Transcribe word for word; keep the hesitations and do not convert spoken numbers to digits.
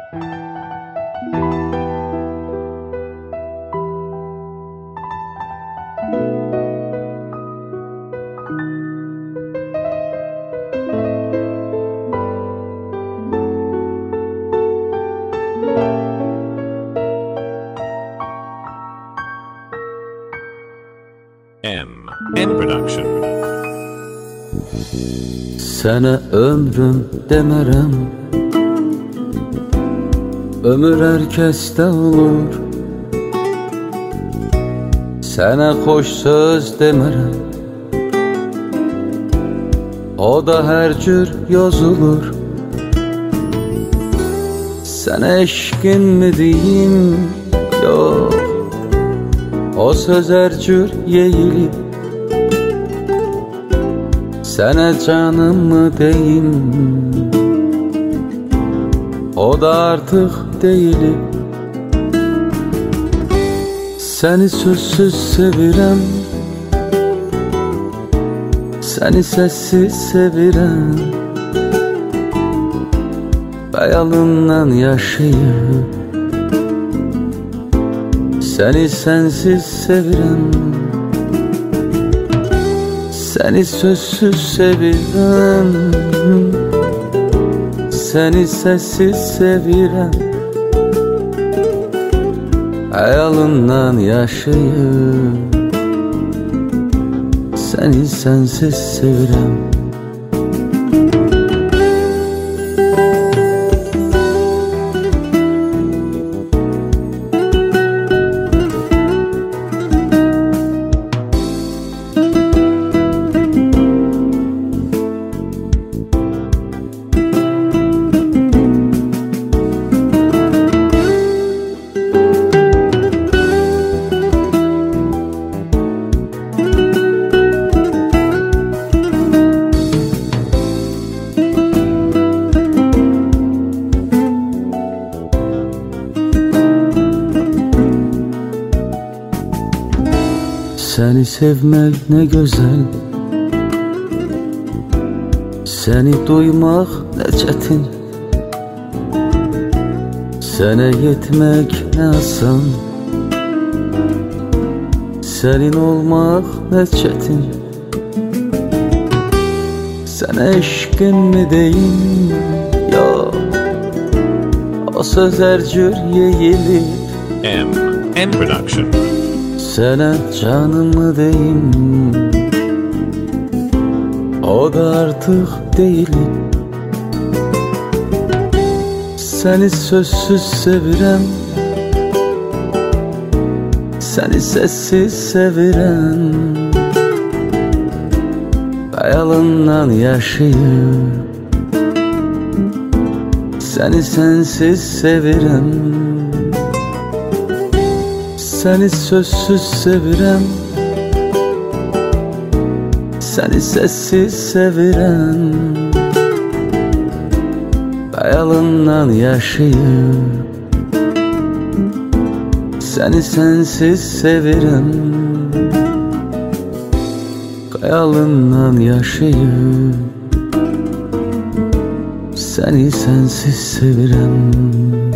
M. M Production. Sana ömrüm demerem, ömür herkeste olur. Sana hoş söz demerem, o da her cür yazılır. Sana eşkin mi diyeyim, yok, o söz her cür yeğilip. Sana canım mı deyim, o da artık değilim. Seni sözsüz sevirem, seni sessiz sevirem. Hayalından yaşayıp seni sensiz sevirem. Seni sözsüz sevirem, seni sessiz sevirem. Hayalından yaşayıp seni sensiz sevirem. Seni sevmek ne güzel, seni duymak ne çetin. Sana yetmek ne asan, senin olmak ne çetin. Sana eşkin mi diyeyim, yok, o söz her cür yeğilir. M. M Production. Sana canımı deyim, o da artık değilim. Seni sözsüz sevirem, seni sessiz sevirem. Hayalından yaşayıp seni sensiz sevirem. Seni sözsüz sevirem, seni sessiz sevirem. Hayalından yaşayıp seni sensiz sevirem. Hayalından yaşayıp seni sensiz sevirem.